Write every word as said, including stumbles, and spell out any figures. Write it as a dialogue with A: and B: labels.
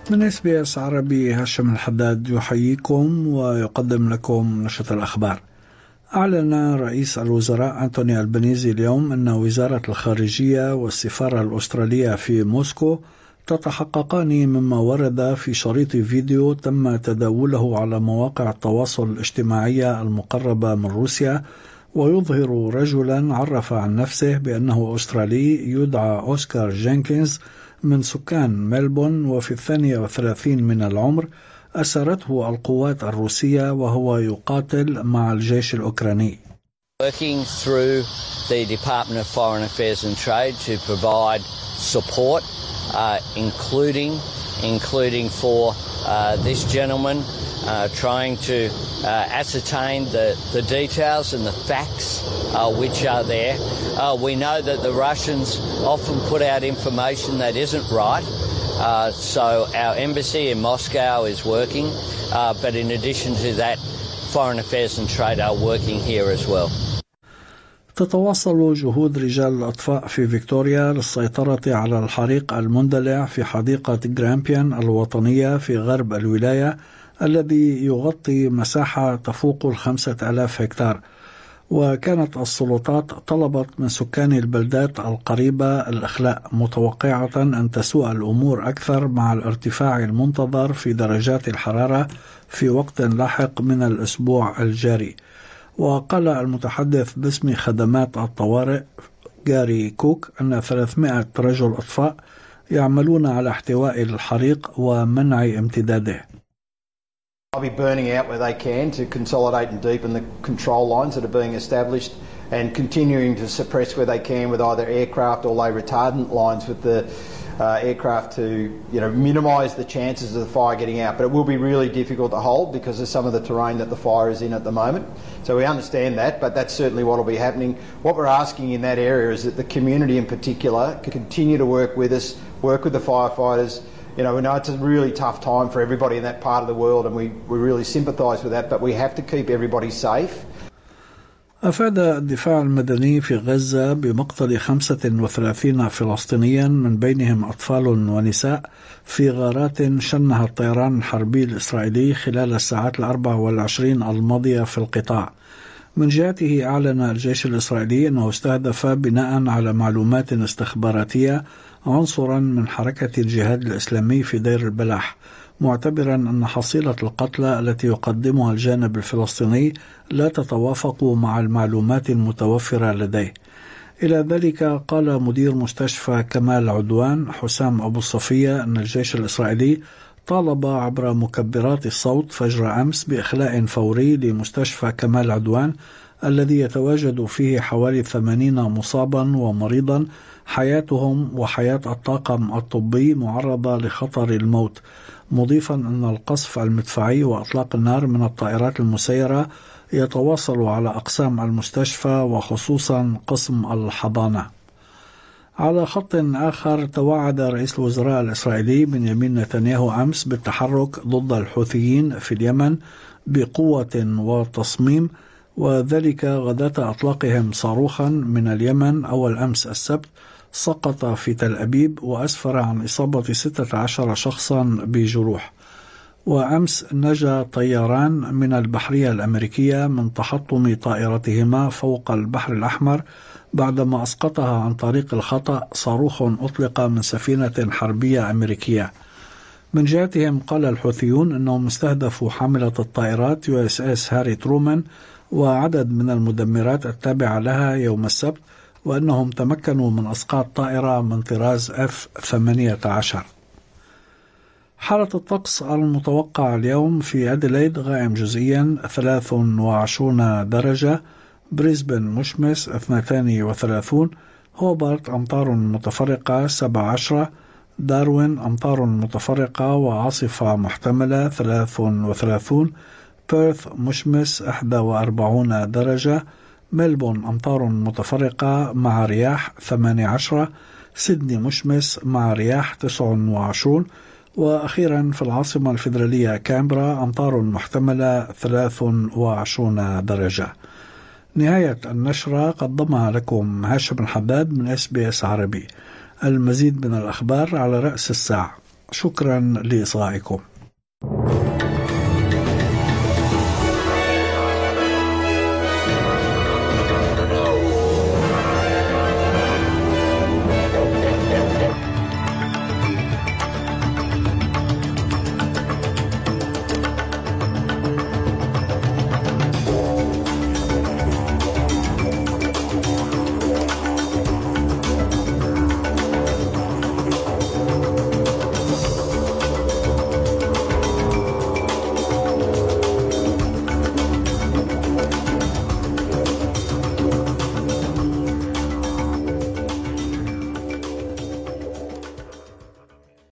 A: من إس بي إس عربي، هاشم الحداد يحييكم ويقدم لكم نشرة الأخبار. أعلن رئيس الوزراء أنتوني ألبانيزي اليوم أن وزارة الخارجية والسفارة الأسترالية في موسكو تتحققان مما ورد في شريط فيديو تم تداوله على مواقع التواصل الاجتماعي المقربة من روسيا، ويظهر رجلا عرف عن نفسه بأنه أسترالي يدعى أوسكار جينكينز من سكان ملبون وفي الثانية والثلاثين من العمر، أسرته القوات الروسية وهو يقاتل مع الجيش الأوكراني.
B: Working through the Department of Foreign Affairs and Trade to provide support, uh, including including for uh, this gentleman, uh, trying to uh, ascertain the, the details and the facts uh, which are there. Uh, we know that the Russians often put out information that isn't right. Uh, so our embassy in Moscow is working, uh, but in addition to that, Foreign Affairs and Trade are working here as well.
A: تتواصل جهود رجال الأطفاء في فيكتوريا للسيطرة على الحريق المندلع في حديقة جرامبيان الوطنية في غرب الولاية، الذي يغطي مساحة تفوق الخمسة آلاف هكتار. وكانت السلطات طلبت من سكان البلدات القريبة الإخلاء، متوقعة أن تسوء الأمور أكثر مع الارتفاع المنتظر في درجات الحرارة في وقت لاحق من الأسبوع الجاري. وقال المتحدث باسم خدمات الطوارئ جاري كوك أن ثلاثمائة رجل أطفاء يعملون على احتواء الحريق ومنع امتداده.
C: I'll be burning out where they can to consolidate and deepen the control lines that are being established, and continuing to suppress where they can with either aircraft or low retardant lines with the uh, aircraft to, you know, minimise the chances of the fire getting out. But it will be really difficult to hold because of some of the terrain that the fire is in at the moment. So we understand that, but that's certainly what will be happening. What we're asking in that area is that the community in particular can continue to work with us, work with the firefighters. You know, we know it's a really tough time for everybody in that part of the world, and we, we really sympathise with that, but we have to keep everybody safe.
A: أفاد الدفاع المدني في غزة بمقتل خمسة وثلاثين فلسطينيا من بينهم أطفال ونساء في غارات شنها الطيران الحربي الإسرائيلي خلال الساعات الأربع والعشرين الماضية في القطاع. من جهته أعلن الجيش الإسرائيلي أنه استهدف بناء على معلومات استخباراتية عنصرا من حركة الجهاد الإسلامي في دير البلح، معتبرا أن حصيلة القتلى التي يقدمها الجانب الفلسطيني لا تتوافق مع المعلومات المتوفرة لديه. إلى ذلك قال مدير مستشفى كمال عدوان حسام أبو الصفية أن الجيش الإسرائيلي طالب عبر مكبرات الصوت فجر أمس بإخلاء فوري لمستشفى كمال عدوان الذي يتواجد فيه حوالي ثمانين مصابا ومريضا حياتهم وحياة الطاقم الطبي معرضة لخطر الموت، مضيفا أن القصف المدفعي وأطلاق النار من الطائرات المسيرة يتواصل على أقسام المستشفى وخصوصا قسم الحضانة. على خط آخر، توعد رئيس الوزراء الإسرائيلي بنيامين نتنياهو أمس بالتحرك ضد الحوثيين في اليمن بقوة وتصميم، وذلك غداة أطلاقهم صاروخا من اليمن أول أمس السبت سقط في تل أبيب وأسفر عن إصابة ستة عشر شخصا بجروح. وأمس نجا طيران من البحرية الأمريكية من تحطم طائرتهما فوق البحر الأحمر بعدما أسقطها عن طريق الخطأ صاروخ أطلق من سفينة حربية أمريكية. من جهتهم قال الحوثيون أنهم استهدفوا حاملة الطائرات يو إس إس هاري ترومان وعدد من المدمرات التابعة لها يوم السبت، وأنهم تمكنوا من إسقاط طائرة من طراز إف ثمانية عشر. حالة الطقس المتوقع اليوم في أديلايد غائم جزئيا ثلاث وعشرون درجة، بريسبن مشمس اثنتان وثلاثون، هوبارت أمطار متفرقة سبع عشرة، داروين أمطار متفرقة وعاصفة محتملة ثلاث وثلاثون، بيرث مشمس إحدى وأربعون درجة، ملبون أمطار متفرقة مع رياح ثمانية عشر، سيدني مشمس مع رياح تسعة وعشرون، وأخيرا في العاصمة الفيدرالية كامبرا أمطار محتملة ثلاث وعشرون درجة. نهاية النشرة قدمها لكم هاشم الحداد من إس بي إس عربي. المزيد من الأخبار على رأس الساعة. شكرا لإصغائكم.